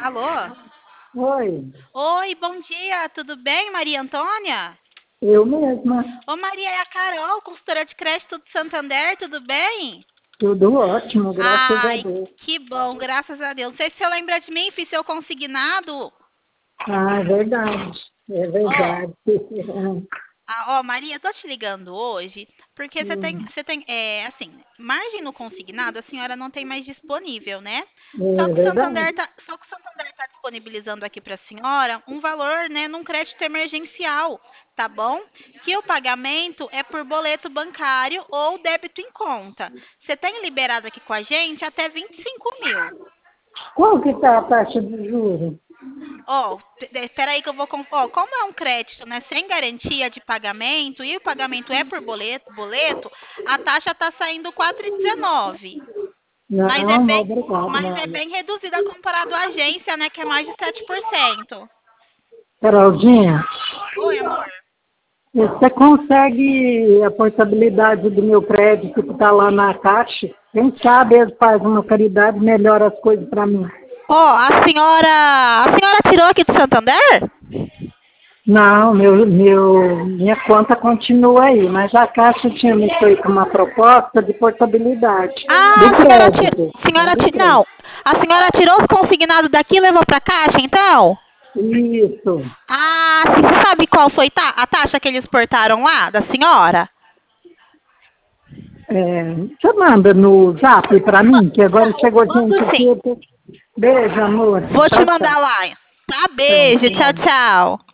Alô? Oi, Oi, bom dia, tudo bem, Maria Antônia? eu mesma. Ô, Maria, é a Carol, consultora de crédito do Santander, tudo bem? Tudo ótimo, graças a Ai, Deus. que bom, graças a Deus. Não sei se você lembra de mim, fiz seu consignado. Ah, é verdade. É Ó, verdade. Maria, eu tô te ligando hoje porque assim, margem no consignado a senhora não tem mais disponível, né? É verdade. Só que o Santander tá disponibilizando aqui para a senhora um valor, né, num crédito emergencial, tá bom? Que o pagamento é por boleto bancário ou débito em conta. Você tem liberado aqui com a gente até 25.000. Qual que está a taxa de juros? Espera aí que eu vou. Como é um crédito, né, sem garantia de pagamento e o pagamento é por boleto, a taxa está saindo 4,19. Mas é Não, bem, obrigado, mas é nada. bem reduzida comparado à agência, né, que é mais de 7%. Carolzinha, Oi, amor. você consegue a portabilidade do meu crédito que está lá na Caixa? Quem sabe eles fazem uma caridade e melhora as coisas para mim. A senhora tirou aqui do Santander? Não, minha conta continua aí, mas a Caixa tinha me feito uma proposta de portabilidade Ah, do crédito. Do não. crédito. A senhora tirou os consignados daqui e levou para caixa, então? Isso. Ah, sim, você sabe qual foi a taxa que eles portaram lá da senhora? Você manda no zap para mim, que agora chegou gente Mando aqui. sim. Beijo, amor. Vou te Tchau, tchau. mandar lá. Tá, Tchau, beijo, tchau, tchau. tchau.